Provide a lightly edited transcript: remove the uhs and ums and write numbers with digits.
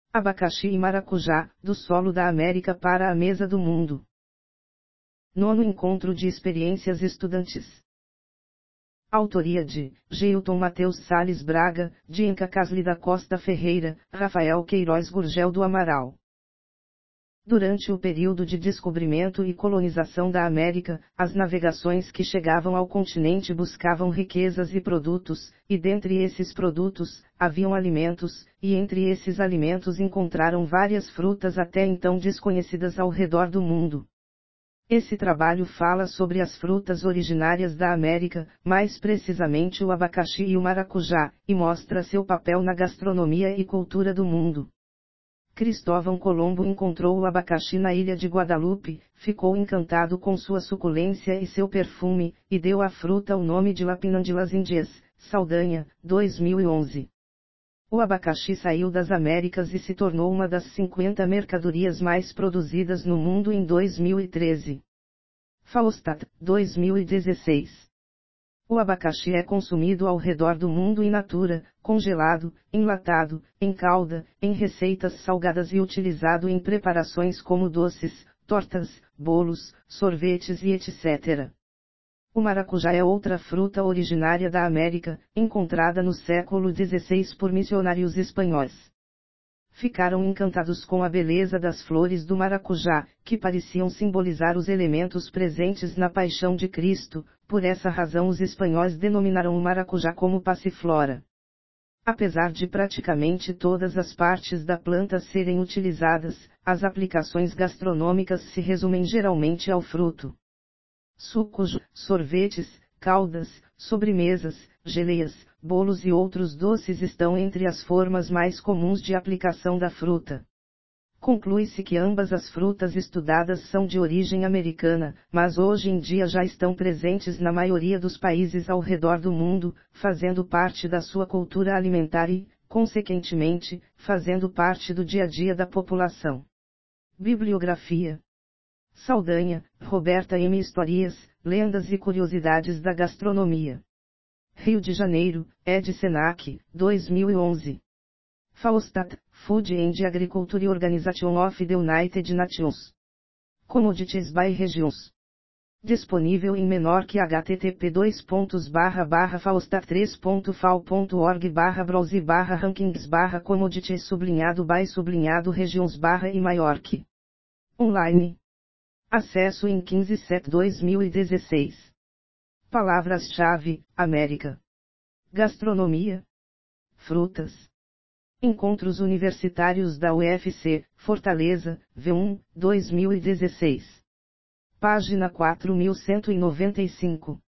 Abacaxi e maracujá, do solo da América para a mesa do mundo. Nono Encontro de Experiências Estudantes. Autoria de Geilton Mateus Sales Braga, Dienca Casli da Costa Ferreira, Rafael Queiroz Gurgel do Amaral. Durante o período de descobrimento e colonização da América, as navegações que chegavam ao continente buscavam riquezas e produtos, e dentre esses produtos, haviam alimentos, e entre esses alimentos encontraram várias frutas até então desconhecidas ao redor do mundo. Esse trabalho fala sobre as frutas originárias da América, mais precisamente o abacaxi e o maracujá, e mostra seu papel na gastronomia e cultura do mundo. Cristóvão Colombo encontrou o abacaxi na ilha de Guadalupe, ficou encantado com sua suculência e seu perfume, e deu à fruta o nome de Lapinã de las Índias, Saldanha, 2011. O abacaxi saiu das Américas e se tornou uma das 50 mercadorias mais produzidas no mundo em 2013. Faustat, 2016. O abacaxi é consumido ao redor do mundo in natura, congelado, enlatado, em calda, em receitas salgadas e utilizado em preparações como doces, tortas, bolos, sorvetes e etc. O maracujá é outra fruta originária da América, encontrada no século XVI por missionários espanhóis. Ficaram encantados com a beleza das flores do maracujá, que pareciam simbolizar os elementos presentes na paixão de Cristo, por essa razão os espanhóis denominaram o maracujá como passiflora. Apesar de praticamente todas as partes da planta serem utilizadas, as aplicações gastronômicas se resumem geralmente ao fruto. Sucos, sorvetes, caldas, sobremesas, geleias, bolos e outros doces estão entre as formas mais comuns de aplicação da fruta. Conclui-se que ambas as frutas estudadas são de origem americana, mas hoje em dia já estão presentes na maioria dos países ao redor do mundo, fazendo parte da sua cultura alimentar e, consequentemente, fazendo parte do dia a dia da população. Bibliografia. Saldanha, Roberta M. Histórias, Lendas e Curiosidades da Gastronomia. Rio de Janeiro, Ed Senac, 2011. Faustat, Food and Agriculture Organization of the United Nations. Commodities by Regions. Disponível em menor que http://faustat3.fal.org/rankings/commodities_by regions/ e Maiorque. Online. Acesso em 15/7/2016. Palavras-chave: América. Gastronomia. Frutas. Encontros Universitários da UFC, Fortaleza, V1, 2016. Página 4195.